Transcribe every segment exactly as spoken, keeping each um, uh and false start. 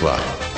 var.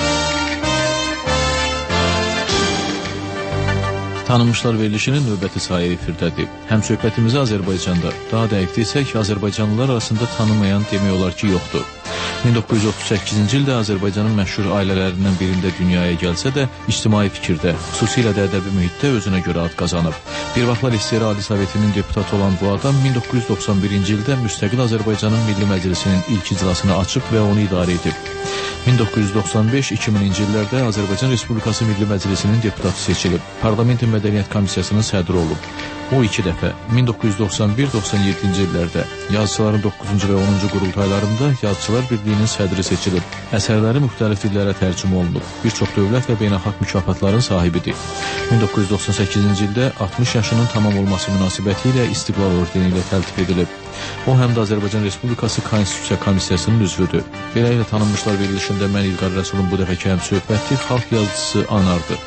Tanınmışlar verilişinin növbəti sayı efirdədir. Həm söhbətimizi Azərbaycanda, daha dəqiq desək, Azərbaycanlılar arasında tanımayan demək olar ki, yoxdur. min doqquz yüz otuz səkkizinci ildə Azərbaycanın məşhur ailələrindən birində dünyaya gəlsə də, ictimai fikirdə, xüsusilə də ədəbi mühitdə özünə görə ad qazanıb. Bir vaxtlar S S R Ali Sovetinin deputatı olan bu adam min doqquz yüz doxsan birinci ildə müstəqil Azərbaycanın Milli Məclisinin ilk iclasını açıb və onu idarə edib. min doqquz yüz doxsan beş iki mininci illərdə Azərbaycan Respublikası Milli Məclisinin deputatı seçilib, Parlamentin Mədəniyyət Komissiyasının sədri olub. O iki dəfə min doqquz yüz doxsan bir doxsan yeddinci illərdə yazıçıların doqquzuncu və onuncu qurultaylarında Yazıçılar Birliyinin sədri seçilib. Əsərləri müxtəlif dillərə tərcümə olunub. Bir çox dövlət və beynəlxalq mükafatların sahibidir. min doqquz yüz doxsan səkkizinci ildə altmış yaşının tamam olması münasibəti ilə İstiqlal ordeni ilə təltif edilib. O həm də Azərbaycan Respublikası Konstitusiya Komissiyasının üzvüdür. Beləliklə tanınmışlar verilişində mən İlqar Rəsulun bu dəfəki həm söhbəti xalq yazıçısı Anardır.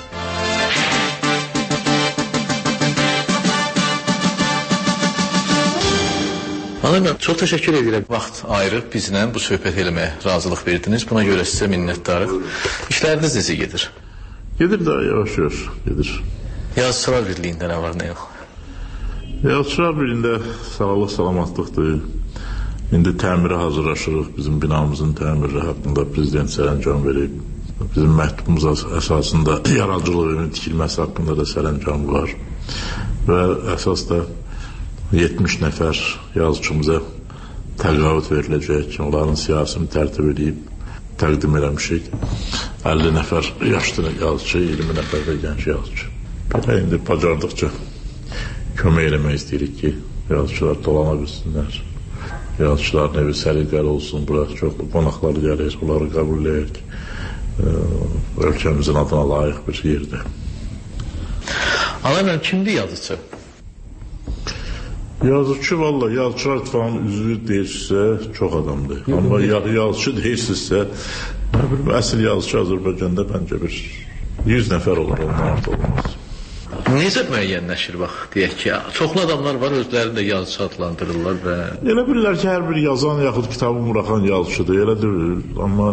Ana, çox təşəkkür edirəm. Vaxt ayırıb bizlə bu söhbət eləməyə razılıq verdiniz. Buna görə sizə minnətdarıq. İşləriniz necə gedir? Gedir də, yavaş-yavaş gedir. Yazıçılar Birliyində nə var, nə yox? Yazıçılar Birliyində sağlıq, salamatlıqdır. İndi təmirə hazırlaşırıq. Bizim binamızın təmiri haqqında prezident sərəncam verib. Bizim məktubumuz əsasında yaradıcılığının tikilməsi haqqında da sərəncam var. Və əsas da yetmiş nəfər yazıçımıza təqaüd veriləcək. Onların siyasını tərtib edib təqdim eləmişik. əlli nəfər yaşlı yazıcı, iyirmi nəfər də gənc yazıcı. Belə indi bacardıqca kömək eləmək istəyirik ki, yazıcılar dolana bilsinlər. Yazıcıların evi səliqəli olsun. Bura çox qonaqlar gəlir, onları qəbul edək. Ölkəmizin adına layiq bir yerdir. Ana, kimdir yazıcı? Yazıcı, valla yazıçılar ittifaqının üzvü deyirsə çox adamdır. Amma yazıcı deyirsinizsə, əsl yazıcı Azərbaycanda bəncə bir yüz nəfər olur, onun artıq olmaz. Necə müəyyənləşir, bax, deyək ki, çoxlu adamlar var, özlərini də yazıcı adlandırırlar və... Elə bilirlər ki, hər bir yazan yaxud kitabı buraxan yazıcıdır, elə deyil. Amma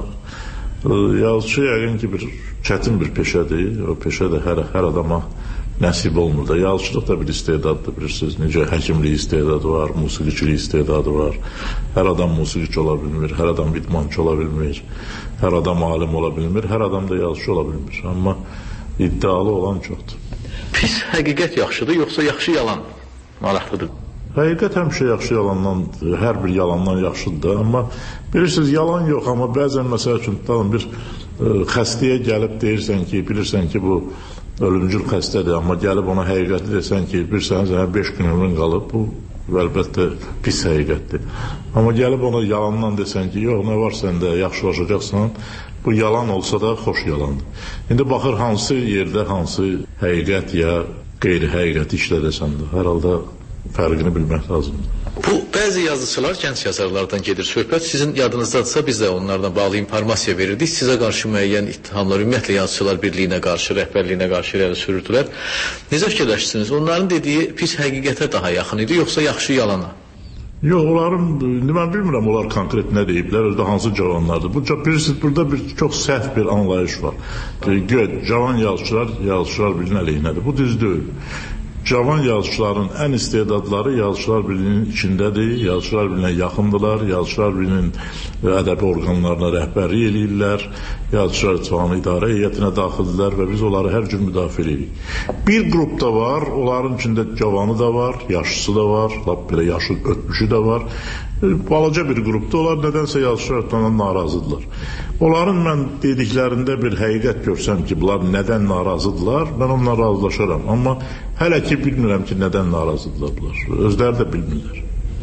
yazıcı yəqin ki, bir çətin bir peşədir. O peşə də hər, hər adama nəsib olmur da. Yazıçılıq da bir istedaddır, bilirsiniz. Necə həkimlik istedadı var, musiqiçilik istedadı var. Hər adam musiqiçi ola bilmir, hər adam idmançı ola bilmir, hər adam alim ola bilmir, hər adam da yazıcı ola bilmir. Amma iddialı olan çoxdur. Pis həqiqət yaxşıdır, yoxsa yaxşı yalan maraqlıdır? Həqiqət həmişə yaxşı yalandan, hər bir yalandan yaxşıdır da. Amma bilirsiniz, yalan yox, amma bəzən məsəl üçün bir e, xəstəyə gəlib deyirsən ki, bilirsən ki, bu ölümcül xəstədir, amma gəlib ona həqiqəti desən ki, bir sənə sənə beş gün ömrün qalıb, bu əlbəttə pis həqiqətdir. Amma gəlib ona yalandan desən ki, yox, nə var səndə, yaxşılaşacaqsan, bu yalan olsa da xoş yalandır. İndi baxır, hansı yerdə, hansı həqiqət ya qeyri-həqiqəti işlədəsən də, hər halda fərqini bilmək lazımdır. Bu, bəzi yazıçılar, gənc yazarlardan gedir söhbət. Sizin yadınızdadırsa, biz də onlardan bağlı informasiya verirdik. Sizə qarşı müəyyən ittihamlar, ümumiyyətlə Yazıçılar Birliyinə qarşı, rəhbərliyinə qarşı irəli sürürdülər. Necə fikirləşirsiniz? Onların dediyi pis həqiqətə daha yaxın idi, yoxsa yaxşı yalana? Yox, onların, mən bilmirəm, onlar konkret nə deyiblər, özdə hansı cavanlardır. Bu, bilirsiniz, burada bir çox səhv bir anlayış var. Göy, cavan yazıçılar, Yazıçılar Birliyinin əleyhinədir. Bu düz deyil. Cavan yazıçıların ən istedadları Yazıçılar Birliyinin içindədir, Yazıçılar Birliyinə yaxındılar, Yazıçılar Birliyinin ədəbi orqanlarına rəhbərlik eləyirlər, Yazıçılar İttifaqının idarə heyətinə daxildirlər və biz onları hər cür müdafiə edirik. Bir qrup da var, onların içində cavanı da var, yaşlısı da var, lap belə yaşı ötmüşü də var. Balaca bir qrupda, onlar nədənsə Yazıçılar İttifaqından narazıdırlar. Onların mən dediklərində bir həqiqət görsəm ki, bunlar nədən narazıdırlar, mən onunla razılaşaram. Amma hələ ki bilmirəm ki, nədən narazıdırlar bunlar. Özləri də bilmirlər.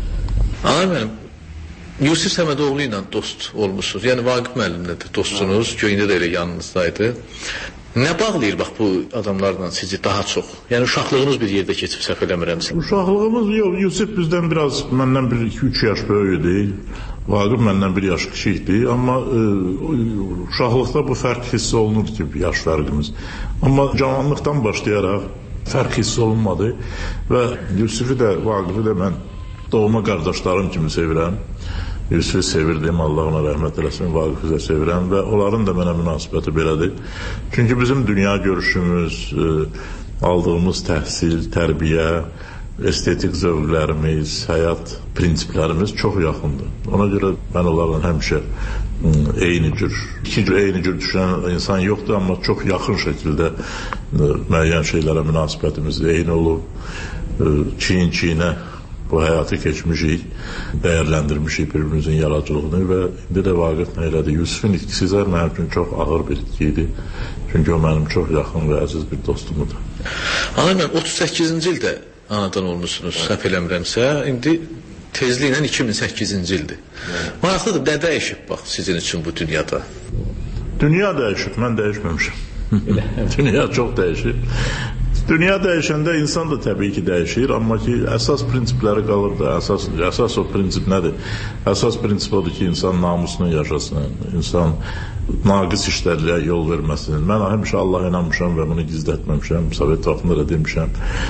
Ana mənim, Yusif Səmədoğlu ilə dost olmuşsunuz. Yəni Vaqif müəllimlə də dostsunuz, Göyündə də elə yanınızdaydı. Nə bağlayır bax bu adamlarla sizi daha çox? Yəni uşaqlığınız bir yerdə keçib, səhv eləmirəmsə. Uşaqlığımız yox, Yusif bizdən biraz, məndən bir iki üç yaş böyüdü. Vaqif məndən bir yaş kiçikdir. Amma e, uşaqlıqda bu fərq hiss olunur ki, yaş fərqimiz. Amma cavanlıqdan başlayaraq fərq hiss olunmadı və Yusifi də, Vaqifi də mən doğma qardaşlarım kimi sevirəm. Yusufu sevirdim, Allah ona rəhmət eləsin, Vaqifi də sevirəm və onların da mənə münasibəti belədir. Çünki bizim dünya görüşümüz, aldığımız təhsil, tərbiyə, estetik zövqlərimiz, həyat prinsiplərimiz çox yaxındır. Ona görə mən onlarla həmişə eyni cür, iki cür eyni cür düşünən insan yoxdur, amma çox yaxın şəkildə müəyyən şeylərə münasibətimiz eyni olub, çiyin-çiyinə bu həyatı keçmişik, dəyərləndirmişik bir-birimizin yaradıcılığını və indi də Vaqif nə elədi? Yusufun itkisi də mənim üçün çox ağır bir itki idi. Çünki o mənim çox yaxın və əziz bir dostumdur. Ana, mən otuz səkkizinci ildə anadan olmuşsunuz, səhv eləmirəmsə, indi tezliklə iki min səkkizinci ildir. Maraqlıdır, nə dəyişib bax sizin üçün bu dünyada? Dünya dəyişib, mən dəyişməmişim. Dünya çox dəyişib. Dünya dəyişəndə insan da təbii ki dəyişir, amma ki əsas prinsipləri qalır da. Əsas, əsas o prinsip nədir? Əsas prinsip odur ki, insan namusunu yaşasın, insan naqis işlərlə yol verməsin. Mən həmişə Allaha inanmışam və bunu gizlətməmişəm, Sovet vaxtında da demişəm.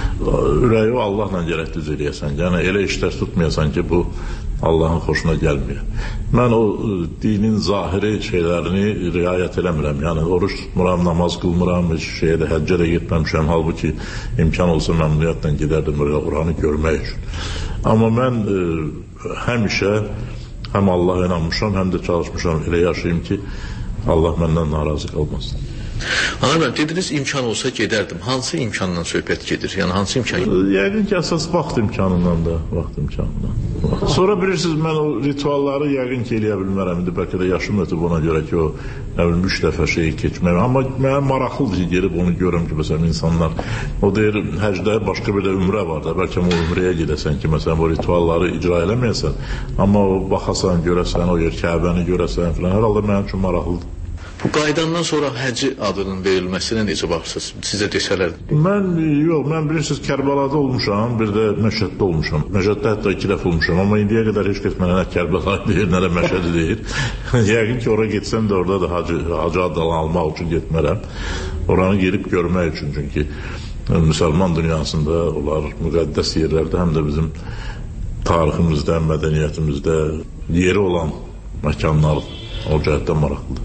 Ürəyi o Allahla gərək düz eləyəsən. Yəni elə işlər tutmayasan ki, bu Allahın xoşuna gəlmir. Mən o dinin zahiri şeylərini riayət eləmirəm. Yəni oruç tutmuram, namaz qılmıram, heç şeyə də həccə də getməmişəm. Halbuki imkan olsa məmnuniyyətlə gedərdim oranı görmək üçün. Amma mən e, həmişə həm Allaha inanmışam, həm də çalışmışam elə yaşayayım ki, Allah məndən narazı qalmasın. Anar müəllim, dediniz imkan olsa gedərdim. Hansı imkandan söhbət gedir? Yəni hansı imkan? Yəqin ki, əsas vaxt imkanından da, vaxt imkanından. Sonra bilirsiniz, mən o ritualları yəqin ki, eləyə bilmərəm. İndi bəlkə də yaşım ötüb ona görə ki, o nə bilim, üç dəfə şeyi keçməyəm. Amma mənə maraqlıdır ki, gelib onu görürüm ki, məsələn, insanlar, o deyir, həcdə başqa bir də ümrə var da, bəlkə o ümrəyə gedəsən ki, məsələn, o ritualları icra eləməyəsən, amma o baxasan, görəsən, o yer Kəbəni görəsən filan, hər halda mənim üçün maraqlıdır. Bu qaydandan sonra həcci adının verilməsinə necə baxırsınız? Sizə desələr? Mən, yox, mən bilirsiniz Kərbəlada olmuşam, bir də Məşəddə olmuşam. Məşəddə hətta iki dəfə olmuşam, amma indiyə qədər heç kəs mənə nə Kərbəla deyir, nə də Məşədi deyir. Yəqin ki, oraya getsəm də orada da hacı, hacı adını almaq üçün getmərəm. Oranı gelib görmək üçün, çünki müsəlman dünyasında onlar müqəddəs yerlərdə, həm də bizim tariximizdə, mədəniyyətimizdə yeri olan məkanlar o cəhətdən maraqlıdır.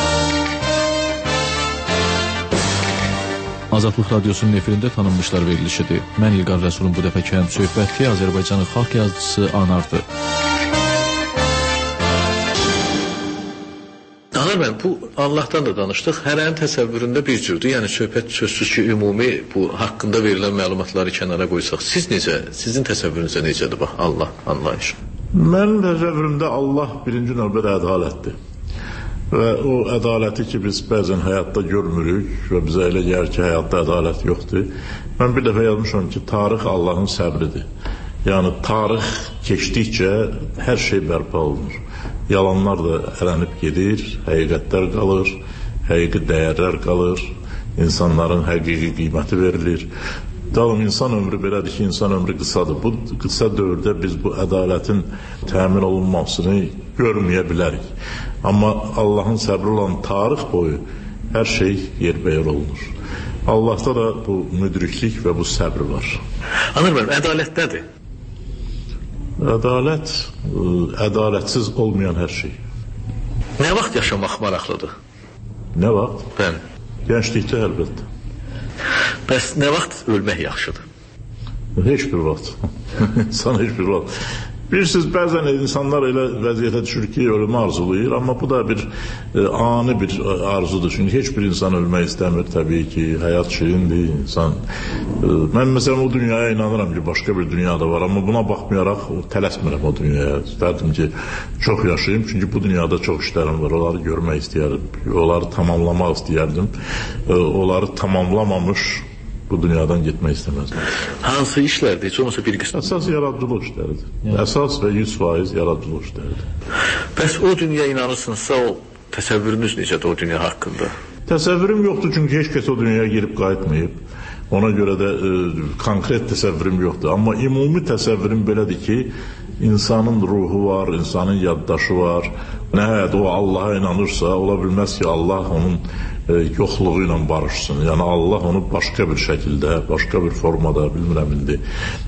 Azadlıq Radiosunun efirində tanınmışlar verilişidir. Mən İlqar Rəsulun bu dəfəki həm söhbəti Azərbaycanın xalq yazıcısı Anardır. Anar müəllim, bu Allahdan da danışdıq. Hərənin təsəvvüründə bir cürdür. Yəni söhbət sözsüz ki, ümumi bu haqqında verilən məlumatları kənara qoysaq. Siz necə, sizin təsəvvürünüzə necədir bax Allah anlayışı? Mənim təsəvvürümdə Allah birinci növbədə ədalətdir. Və o ədaləti ki, biz bəzən həyatda görmürük və bizə elə gəlir ki, həyatda ədalət yoxdur. Mən bir dəfə yazmışam ki, tarix Allahın səbridir. Yəni, tarix keçdikcə hər şey bərpa olunur. Yalanlar da ələnib gedir, həqiqətlər qalır, həqiqi dəyərlər qalır, insanların həqiqi qiyməti verilir. Dalım, insan ömrü belədir ki, insan ömrü qısadır. Bu qısa dövrdə biz bu ədalətin təmin olunmasını görməyə bilərik. Amma Allahın səbri olan tarix boyu hər şey yerbəyer olunur. Allahda da bu müdriklik və bu səbr var. Anar müəllim, ədalət nədir? Ədalət, ədalətsiz olmayan hər şey. Nə vaxt yaşamaq maraqlıdır? Nə vaxt? Bəli. Gənclikdə əlbəttə. Bəs nə vaxt ölmək yaxşıdır? Heç bir vaxt. İnsan heç bir vaxt. Bilirsiniz, bəzən insanlar elə vəziyyətə düşür ki, ölümü arzulayır, amma bu da bir e, ani bir arzudur. Çünki heç bir insan ölmək istəmir, təbii ki, həyat şirindir, insan. E, mən məsələn o dünyaya inanıram ki, başqa bir dünyada var, amma buna baxmayaraq tələsmirəm o dünyaya. İstərdim ki, çox yaşayayım, çünki bu dünyada çox işlərim var, onları görmək istəyərdim, onları tamamlamaq istəyərdim, e, onları tamamlamamış bu dünyadan getmək istəməzdim. Hansı işlərdir? Heç olmasa bir qism. Əsas yaradıcılıq işləridir. Yəni. Əsas və yüz faiz yaradıcılıq işləridir. Bəs o dünya inanırsınızsa, o təsəvvürünüz necədir o dünya haqqında? Təsəvvürüm yoxdur, çünki heç kəs o dünyaya girib qayıtmayıb. Ona görə də e, konkret təsəvvürüm yoxdur. Amma ümumi təsəvvürüm belədir ki, insanın ruhu var, insanın yaddaşı var. Nəhayət o Allaha inanırsa, ola bilməz ki, Allah onun e, yoxluğu ilə barışsın. Yəni Allah onu başqa bir şəkildə, başqa bir formada, bilmirəm indi,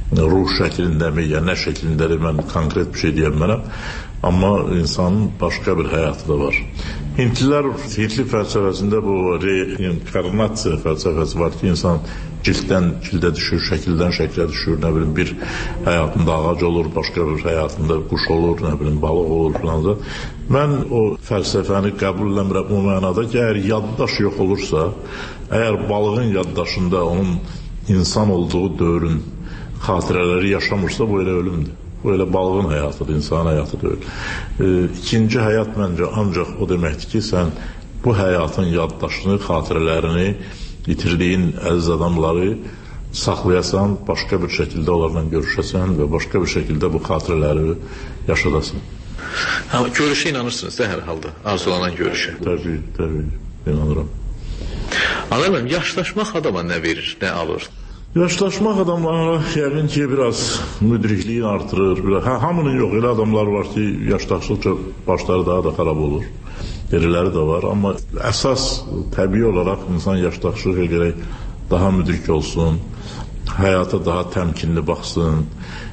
ruh şəklindəmi, ya nə şəklindədir, mən konkret bir şey deyəmərəm. Amma insanın başqa bir həyatı da var. Hintlilər, Hintli fəlsəfəsində bu reinkarnasiya fəlsəfəsi var ki, insan cilddən cildə düşür, şəkildən şəklə düşür, nə bilim, bir həyatında ağac olur, başqa bir həyatında quş olur, nə bilim, balıq olur filan. Mən o fəlsəfəni qəbul eləmirəm o mənada ki, əgər yaddaş yox olursa, əgər balığın yaddaşında onun insan olduğu dövrün xatirələri yaşamırsa, bu elə ölümdür. Bu elə balığın həyatıdır, insan həyatı deyil. E, ikinci həyat məncə ancaq o deməkdir ki, sən bu həyatın yaddaşını, xatirələrini, itirdiyin əziz adamları saxlayasan, başqa bir şəkildə onlarla görüşəsən və başqa bir şəkildə bu xatirələri yaşadasan. Ha, görüşə inanırsınız da hər halda, arzulanan görüşə. Təbii, təbii, inanıram. Anlarım, yaşlaşmaq adama nə verir, nə alır? Yaşlaşmaq adamlara yəqin ki, biraz müdrikliyin artırır. Biraz, hə, hamının yox, elə adamlar var ki, yaşlaşdıqca başları daha da xarab olur. Deriləri də var, amma əsas təbii olaraq insan yaşlaşdıqca gərək daha müdrik olsun, həyata daha təmkinli baxsın,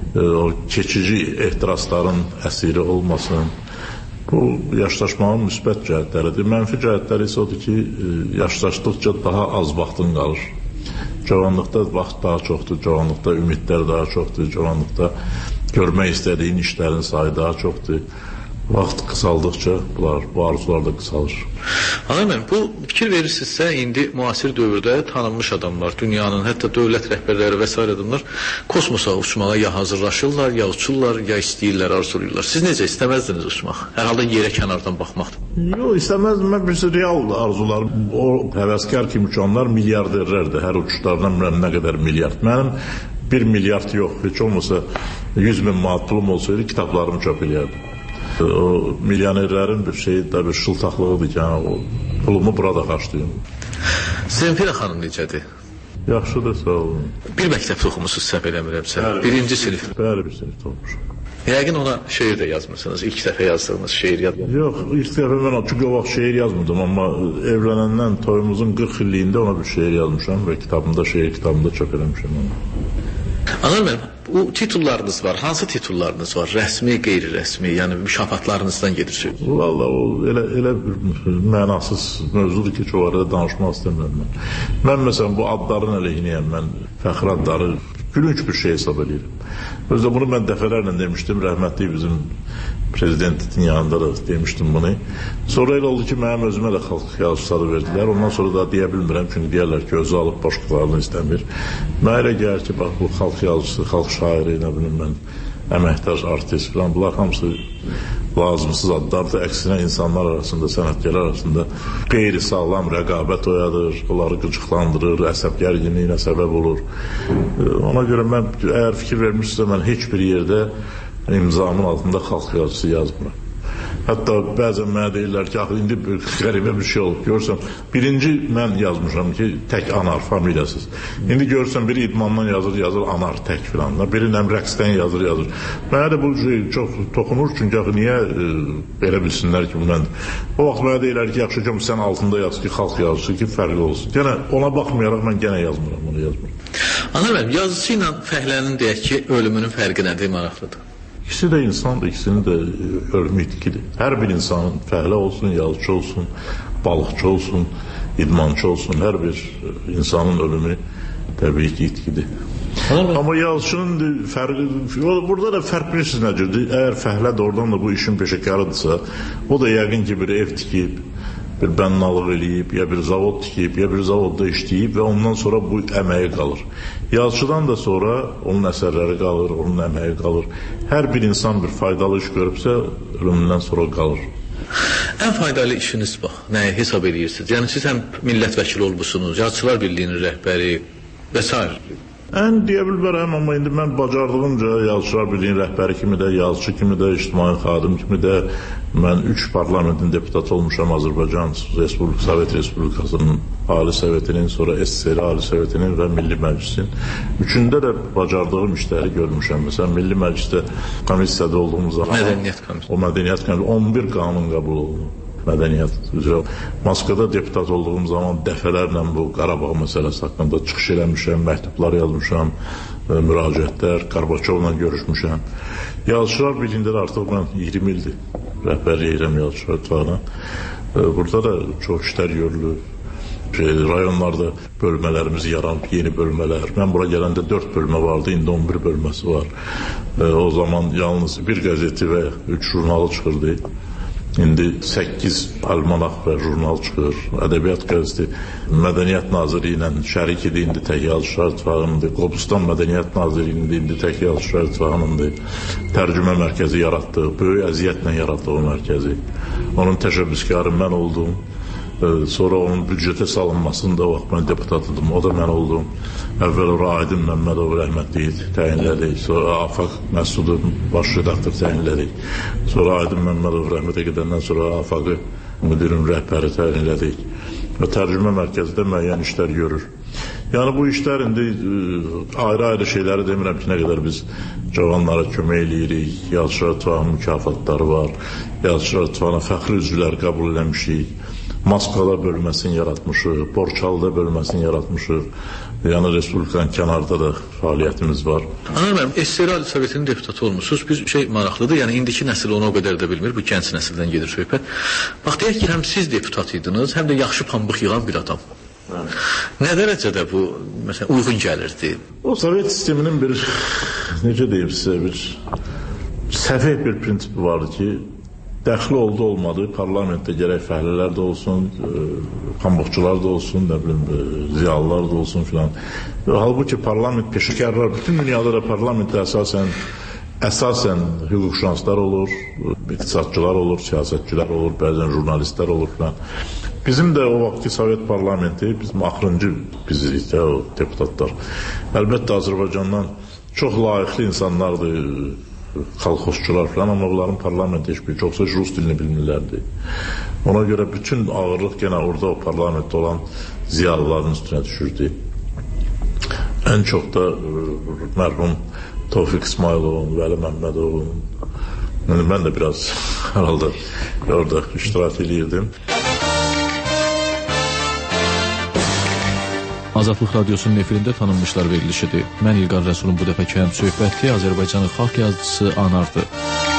o keçici ehtirasların əsiri olmasın. Bu, yaşlaşmağın müsbət cəhətləridir. Mənfi cəhətləri isə odur ki, yaşlaşdıqca daha az vaxtın qalır. Cavanlıqda vaxt daha çoxdur, cavanlıqda ümidlər daha çoxdur, cavanlıqda görmək istədiyin işlərin sayı daha çoxdur. Vaxt qısaldıqca bunlar, bu arzular da qısalır. Anam, bu fikir verirsinizsə, indi müasir dövrdə tanınmış adamlar, dünyanın, hətta dövlət rəhbərləri və s. adamlar kosmosa uçmağa ya hazırlaşırlar, ya uçurlar, ya istəyirlər, arzuluyurlar. Siz necə istəməzdiniz uçmaq? Hər halda yerə kənardan baxmaqdır. Yox, istəməzdim. Mən birisi real arzular, o həvəskar kimi uçanlar milyarderlərdir. Hər uçuşlardan bilməm nə qədər milyard. Mənim bir milyard yox, heç olmasa yüz min manat pulum olsaydı kitablarımı çöp eləyərdim. O milyonerlərin bir şeyi də bir şıltaqlığıdır ki, yəni, o pulumu burada xarclayım. Zenfira xanım necədir? Yaxşıdır, sağ olun. Bir məktəbdə oxumusunuz, səhv eləmirəmsə. Birinci sinif. Bəli, bir sinifdə olmuşum. Yəqin ona şeir də yazmırsınız, ilk dəfə yazdığınız şeir yazmırsınız. Yox, ilk dəfə mən çünki o vaxt şeir yazmırdım, amma evlənəndən toyumuzun qırx illiyində ona bir şeir yazmışam və kitabımda, şeir kitabımda çöp eləmişəm onu. Anar mənim, bu titullarınız var, hansı titullarınız var? Rəsmi, qeyri-rəsmi, yəni mükafatlarınızdan gedirsiniz. Valla o elə, elə bir mənasız mövzudur ki, çox arada danışmaq istəmirəm mən. Mən məsələn bu adların əleyhinəyəm, mən fəxr adları gülünç bir şey hesab edirəm. Özdə bunu mən dəfələrlə demişdim, rəhmətli bizim prezidentin yanında da demişdim bunu. Sonra elə oldu ki, mənim özümə də xalq yazıçıları verdilər. Ondan sonra da deyə bilmirəm, çünki deyərlər ki, özü alıb başqalarını istəmir. Mənə elə gəlir ki, bax, bu xalq yazıçısı, xalq şairi, nə bilim mən, əməkdaş, artist falan, bunlar hamısı lazımsız adlardır. Əksinə insanlar arasında, sənətkarlar arasında qeyri-sağlam rəqabət oyadır, onları qıcıqlandırır, əsəb gərginliyinə səbəb olur. Ona görə mən, əgər fikir vermişsə, mən heç bir yerdə imzamın altında xalq yazıcısı yazmıram. Hətta bəzən mənə deyirlər ki, indi qəribə bir şey olub, görürsən, birinci mən yazmışam ki, tək Anar, familiyasız. İndi görürsən, biri idmandan yazır, yazır Anar tək filan, biri nəm rəqsdən yazır, yazır. Mənə də bu şey çox toxunur, çünki axı niyə e, belə bilsinlər ki, mən... O vaxt mənə deyirlər ki, yaxşı ki, sən altında yaz ki, xalq yazıcısı ki, fərqli olsun. Yəni, ona baxmayaraq mən gənə yazmıram, onu yazmıram. Anar mənim, yazıcı ilə fəhlənin deyək ki, ölümünün fərqi nədir, maraqlıdır? İkisi də insandır, ikisinin də ölümü itkidir. Hər bir insanın fəhlə olsun, yazıcı olsun, balıqçı olsun, idmançı olsun, hər bir insanın ölümü təbii ki, itkidir. Amma yazıcının fərqi, burada da fərq bilirsiniz necədir? Əgər fəhlə də oradan da bu işin peşəkarıdırsa, o da yəqin ki, bir ev tikib, bir bənnalıq eləyib, ya bir zavod tikib, ya bir zavodda işləyib və ondan sonra bu əməyi qalır. Yazıcıdan da sonra onun əsərləri qalır, onun əməyi qalır. Hər bir insan bir faydalı iş görübsə, ölümündən sonra qalır. Ən faydalı işiniz bax, nəyə hesab edirsiniz? Yəni siz həm millət vəkili olmuşsunuz, Yazıçılar Birliyinin rəhbəri və s. Ən deyə bilmərəm, amma indi mən bacardığımca Yazıçılar Birliyinin rəhbəri kimi də, yazıcı kimi də, ictimai xadim kimi də mən üç parlamentin deputatı olmuşam Azərbaycan Respublik, Sovet Respublikasının Ali Sovetinin, sonra S S R Ali Sovetinin və Milli Məclisin. Üçündə də bacardığım işləri görmüşəm. Məsələn, Milli Məclisdə komissiyada olduğumuz zaman Mədəniyyət komissiyası. O mədəniyyət komissiyası on bir qanun qəbul olundu. mədəniyyət üzrə. Moskvada deputat olduğum zaman dəfələrlə bu Qarabağ məsələsi haqqında çıxış eləmişəm, məktublar yazmışam, müraciətlər, Qarbaçovla görüşmüşəm. Yazıçılar Birliyində də artıq mən iyirmi ildir rəhbərlik edirəm Yazıçılar İttifaqına. Burada da çox işlər görülür. Şey, rayonlarda bölmələrimiz yaranıb, yeni bölmələr. Mən bura gələndə dörd bölmə vardı, indi on bir bölməsi var. O zaman yalnız bir qəzeti və üç jurnalı çıxırdı. İndi səkkiz almanaq və jurnal çıxır. Ədəbiyyat qəzeti Mədəniyyət Nazirliyi ilə şərik idi, indi tək Yazıçılar İttifaqınındır. Qobustan Mədəniyyət Nazirliyinin indi tək Yazıçılar İttifaqınındır. Tərcümə mərkəzi yaratdıq, böyük əziyyətlə yaratdıq o mərkəzi. Onun təşəbbüskarı mən oldum. Sonra onun büdcətə salınmasında o vaxt mən deputat idim, o da mən oldum. Əvvəl ora Aydın Məmmədov rəhmətliyi təyinlədik, sonra Afaq Məsudu baş redaktor təyinlədik. Sonra Aydın Məmmədov rəhmətə gedəndən sonra Afaqı müdirin rəhbəri təyinlədik. Və tərcümə mərkəzində müəyyən işlər görür. Yəni bu işlər indi ayrı-ayrı şeyləri demirəm ki, nə qədər biz cavanlara kömək eləyirik, Yazıçılar İttifaqının mükafatları var, Yazıçılar İttifaqına fəxri üzvlər qəbul eləmişik. Moskvada bölməsini yaratmışıq, Borçalıda bölməsini yaratmışıq. Yəni Respublikanın kənarda da fəaliyyətimiz var. Anar müəllim, S S R Ali Sovetinin deputatı olmuşsunuz. Bir şey maraqlıdır, yəni indiki nəsil onu o qədər də bilmir, bu gənc nəsildən gedir söhbət. Bax, deyək ki, həm siz deputat idiniz, həm də yaxşı pambıq yığan bir adam. Evet. Nə dərəcədə bu, məsələn, uyğun gəlirdi? O Sovet sisteminin bir, necə deyim sizə, bir səfeh bir prinsipi vardı ki, dəxli oldu olmadı, parlamentdə gərək fəhlələr də olsun, pambıqçılar da olsun, nə bilim, ziyalılar da olsun filan. Halbuki parlament peşəkarlar, bütün dünyada da parlamentdə əsasən əsasən hüquqşünasslar olur, iqtisadçılar olur, siyasətçilər olur, bəzən jurnalistlər olur filan. Bizim də o vaxtki Sovet parlamenti, bizim axırıncı bizirik də o deputatlar. Əlbəttə Azərbaycandan çox layiqli insanlardır, kolxozçular falan, amma onların parlamentdə heç bir yoxsa rus dilini bilmirlərdi. Ona görə bütün ağırlıq gene orada o parlamentdə olan ziyalıların üstünə düşürdü. En çok da mərhum Tofiq İsmayılovun, Vəli Məmmədovun, yani ben de biraz herhalde orada iştirak ediyordum. Azadlıq Radyosunun efirində tanınmışlar verilişidir. Mən İlqar Rəsulun bu dəfəki həm söhbəti Azərbaycanın xalq yazıcısı Anardır.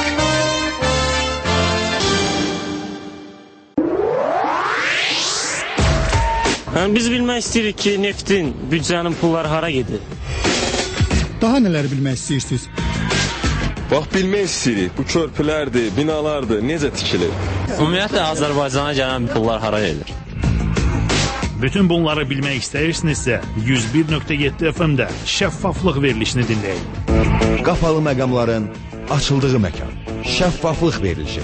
Yəni, biz bilmək istəyirik ki, neftin, büdcənin pulları hara gedir? Daha nələr bilmək istəyirsiniz? Bax, bilmək istəyirik, bu körpülərdir, binalardır, necə tikilir? Ümumiyyətlə, Azərbaycana gələn pullar hara gedir? Bütün bunları bilmək istəyirsinizsə, yüz bir nöqtə yeddi F M-də şəffaflıq verilişini dinləyin. Qapalı məqamların açıldığı məkan. Şəffaflıq verilişi.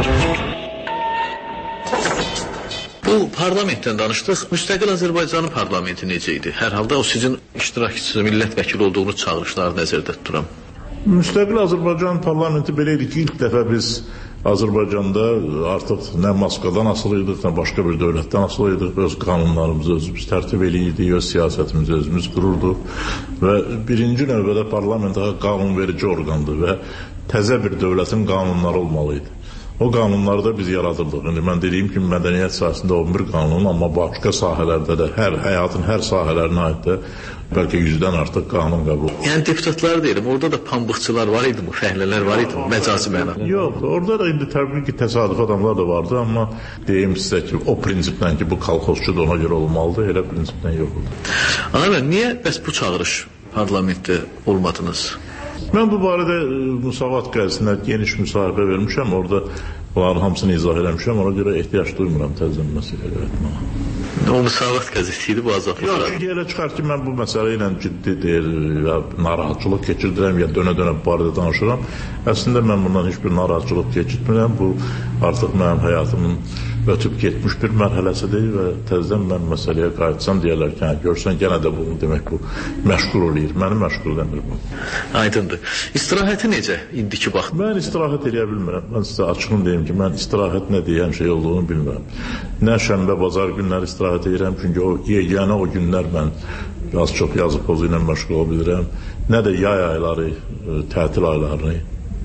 Bu parlamentdən danışdıq. Müstəqil Azərbaycanın parlamenti necə idi? Hər halda o sizin iştirakçısı, millət vəkili olduğunuz çağırışları nəzərdə tuturam. Müstəqil Azərbaycan parlamenti belə idi ki, ilk dəfə biz Azərbaycanda artıq nə Moskvadan asılıydıq, nə başqa bir dövlətdən asılıydıq. Öz qanunlarımızı özümüz tərtib eləyirdik, öz siyasətimizi özümüz qururduq və birinci növbədə parlament qanunverici orqandır və təzə bir dövlətin qanunları olmalıydı. O qanunları da biz yaradırdıq. Yəni, mən dediyim kimi mədəniyyət sahəsində on bir qanun, amma başqa sahələrdə də, hər, həyatın hər sahələrinə aid də bəlkə yüzdən artıq qanun qəbul olunur. Yəni deputatlar deyirəm, orada da pambıqçılar var idi mi, fəhlələr var idi mi, məcazi mənada? Yox, orada da indi təbii ki, təsadüf adamlar da vardı, amma deyim sizə ki, o prinsiplə ki, bu kolxozçu da ona görə olmalıdır, elə prinsiplə yox oldu. Ana mən, niyə bəs bu çağırış parlamentdə olmadınız? Mən bu barədə Musavat qəzetində geniş müsahibə vermişəm, orada onların hamısını izah eləmişəm, ona görə ehtiyac duymuram təzdən məsələyə etməyə. O Musavat qəzeti idi bu azadlıqlar. Yox, çünki elə çıxar ki, mən bu məsələ ilə ciddi deyil, ya narahatçılıq keçirdirəm, ya dönə-dönə bu barədə danışıram. Əslində mən bundan heç bir narahatçılıq keçirtmirəm, bu artıq mənim həyatımın ötüb getmiş bir mərhələsidir və təzdən mən məsələyə qayıtsam deyərlər ki, görsən yenə də bunu demək bu məşğul eləyir, məni məşğul eləmir bu. Aydındır. İstirahəti necə indiki vaxt? Mən istirahət eləyə bilmirəm. Mən sizə açığım deyim ki, mən istirahət nə deyən şey olduğunu bilmirəm. Nə şənbə, bazar günləri istirahət edirəm, çünki o yeganə o günlər mən az çox yazı pozu ilə məşğul ola bilirəm. Nə də yay ayları, tətil aylarını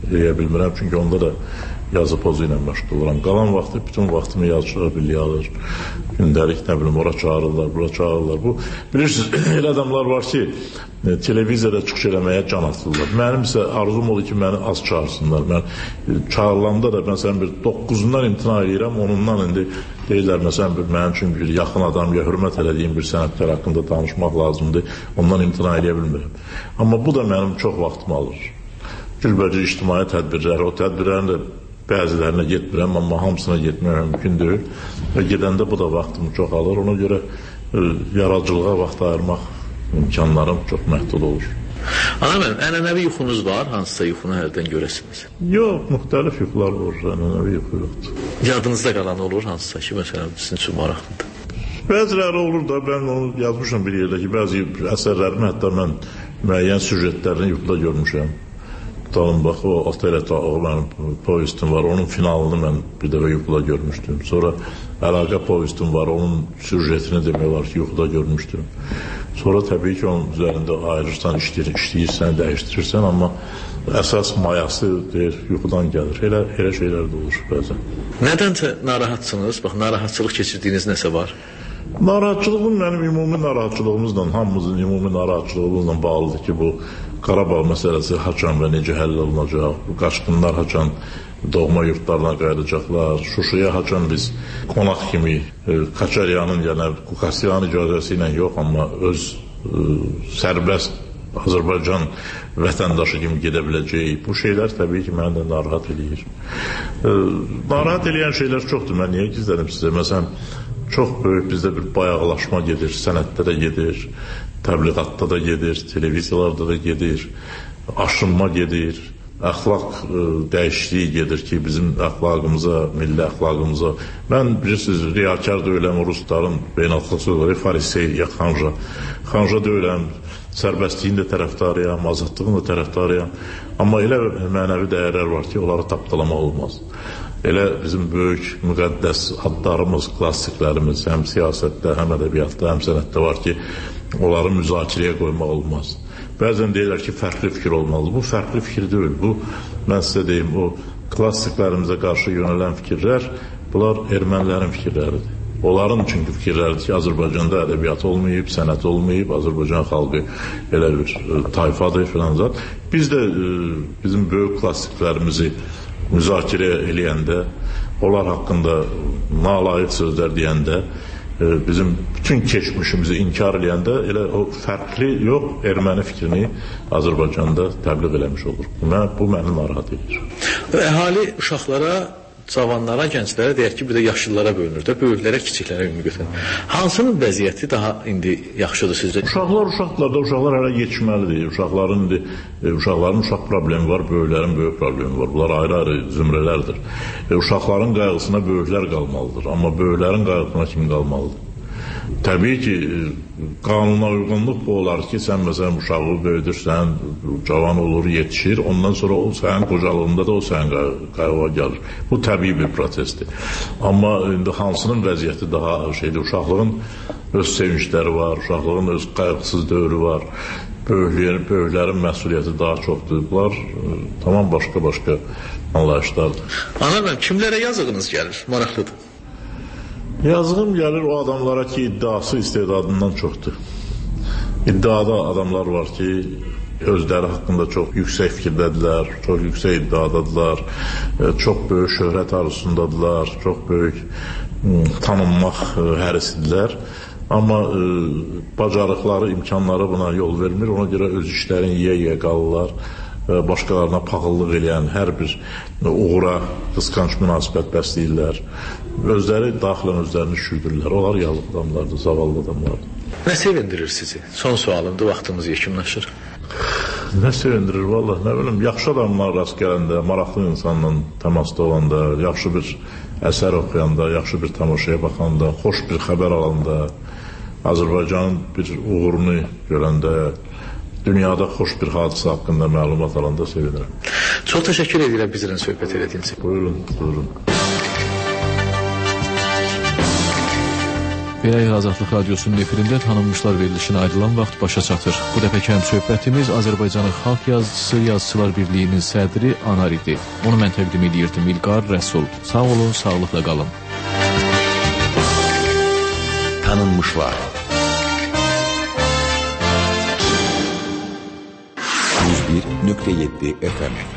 edə bilmirəm, çünki onda da yazı pozu ilə məşğul oluram. Qalan vaxtı, bütün vaxtımı yazıçılar birliyi alır. Gündəlik, nə bilim, ora çağırırlar, bura çağırırlar. Bu, bilirsiniz, elə adamlar var ki, televiziyada çıxış eləməyə can atırlar. Mənim isə arzum olur ki, məni az çağırsınlar. Mən çağırılanda da məsələn bir doqquzundan imtina edirəm, onundan indi deyirlər, məsələn bir mənim üçün bir yaxın adam ya hörmət elədiyim bir sənətkar haqqında danışmaq lazımdır, ondan imtina edə bilmirəm. Amma bu da mənim çox vaxtımı alır. Cürbəcə ictimai tədbirlər, o tədbirlərin də bəzilərinə getmirəm, amma hamısına getmək mümkün deyil. Və gedəndə bu da vaxtımı çox alır. Ona görə e, yaradıcılığa vaxt ayırmaq imkanlarım çox məhdud olur. Ana mənim, ənənəvi yuxunuz var? Hansısa yuxunu hərdən görəsiniz? Yox, müxtəlif yuxular olur, ənənəvi yuxu yoxdur. Yadınızda qalan olur hansısa ki, məsələn, sizin üçün maraqlıdır? Bəziləri olur da, mən onu yazmışam bir yerdə ki, bəzi əsərlərimi hətta mən müəyyən süjetlərini yuxuda görmüşəm. Tutalım, bax, o Oteleta, o mənim povestim var, onun finalını mən bir dəfə yuxuda görmüşdüm. Sonra Əlaqə povestim var, onun süjetini demək olar ki, yuxuda görmüşdüm. Sonra təbii ki, onun üzərində ayırırsan, işləyir, işləyirsən, dəyişdirirsən, amma əsas mayası deyir, yuxudan gəlir. Elə, elə şeylər də olur bəzən. Nədənsə narahatsınız? Bax, narahatçılıq keçirdiyiniz nəsə var? Narahatçılığım mənim ümumi narahatçılığımızla, hamımızın ümumi narahatçılığımızla bağlıdır ki, bu Qarabağ məsələsi haçan və necə həll olunacaq, bu qaçqınlar haçan doğma yurtlarına qayıdacaqlar, Şuşaya haçan biz qonaq kimi e, Kaçaryanın, yəni Kukasyanın icazəsi ilə yox, amma öz e, sərbəst Azərbaycan vətəndaşı kimi gedə biləcəyik. Bu şeylər təbii ki, məni də narahat edir. E, narahat edən şeylər çoxdur, mən niyə gizlədim sizə? Məsələn, çox böyük bizdə bir bayaqlaşma gedir, sənətdə də gedir, təbliğatda da gedir, televiziyalarda da gedir, aşınma gedir, əxlaq e, dəyişikliyi gedir ki, bizim əxlaqımıza, milli əxlaqımıza. Mən bilirsiniz, riyakar deyiləm, rusların beynəlxalq sözləri, farisey ya xanja. Xanja deyiləm, sərbəstliyin də tərəfdarıyam, azadlığın da tərəfdarıyam. Amma elə mənəvi dəyərlər var ki, onları tapdalamaq olmaz. Elə bizim böyük, müqəddəs adlarımız, klassiklərimiz həm siyasətdə, həm ədəbiyyatda, həm sənətdə var ki, onları müzakirəyə qoymaq olmaz. Bəzən deyirlər ki, fərqli fikir olmalıdır. Bu fərqli fikir deyil. Bu, mən sizə deyim, o klassiklərimizə qarşı yönələn fikirlər, bunlar ermənilərin fikirləridir. Onların çünki fikirləridir ki, Azərbaycanda ədəbiyyat olmayıb, sənət olmayıb, Azərbaycan xalqı elə bir e, tayfadır filan zat. Biz də e, bizim böyük klassiklərimizi müzakirə eləyəndə, onlar haqqında nalayiq sözlər deyəndə, e, bizim bütün keçmişimizi inkar eləyəndə elə o fərqli yox, erməni fikrini Azərbaycanda təbliğ eləmiş olur. Mən, bu məni narahat edir. Əhali uşaqlara, cavanlara, gənclərə deyər ki, bir də yaşlılara bölünür də, böyüklərə, kiçiklərə ümumi götürür. Hansının vəziyyəti daha indi yaxşıdır sizcə? Uşaqlar uşaqlar da, uşaqlar hələ geçməlidir. Uşaqların indi, e, uşaqların uşaq problemi var, böyüklərin böyük problemi var. Bunlar ayrı-ayrı zümrələrdir. E, uşaqların qayğısına böyüklər qalmalıdır, amma böyüklərin qayğısına kim qalmalıdır? Təbii ki, qanuna uyğunluq bu olar ki, sən məsələn uşağı böyüdürsən, cavan olur, yetişir, ondan sonra o sənin qocalığında da o sənin qayğıya gəlir. Bu təbii bir prosesdir. Amma indi hansının vəziyyəti daha şeydir, uşaqlığın öz sevincləri var, uşaqlığın öz qayğısız dövrü var, böyüklərin, böyüklərin məsuliyyəti daha çoxdur. Bunlar e, tamam başqa-başqa anlayışlardır. Ana mən, kimlərə yazığınız gəlir? Maraqlıdır. Yazığım gəlir o adamlara ki, iddiası istedadından çoxdur. İddiada adamlar var ki, özləri haqqında çox yüksək fikirdədirlər, çox yüksək iddiadadılar, çox böyük şöhrət arzusundadılar, çox böyük tanınmaq hərisidirlər. Amma e, bacarıqları, imkanları buna yol vermir, ona görə öz işlərini yiyə-yiyə qalırlar. Başqalarına paxıllıq eləyən hər bir uğura qısqanc münasibət bəsləyirlər. Özləri daxilən özlərini düşürdürlər. Onlar yazıq adamlardır, zavallı adamlardır. Nə sevindirir sizi? Son sualımdır, vaxtımız yekunlaşır. Nə sevindirir, vallahi, nə bilim, yaxşı adamlar rast gələndə, maraqlı insanla təmasda olanda, yaxşı bir əsər oxuyanda, yaxşı bir tamaşaya baxanda, xoş bir xəbər alanda, Azərbaycanın bir uğurunu görəndə, dünyada xoş bir hadisə haqqında məlumat alanda sevinirəm. Çox təşəkkür edirəm bizlə söhbət elədiyiniz üçün. Buyurun, buyurun. Belə Azadlıq Radiosunun efirində tanınmışlar verilişinə ayrılan vaxt başa çatır. Bu dəfəki həmsöhbətimiz Azərbaycanın Xalq Yazıçısı Yazıçılar Birliyinin sədri Anar idi. Onu mən təqdim edirdim İlqar Rəsul. Sağ olun, sağlıqla qalın. Tanınmışlar. yüz bir nöqtə yeddi F M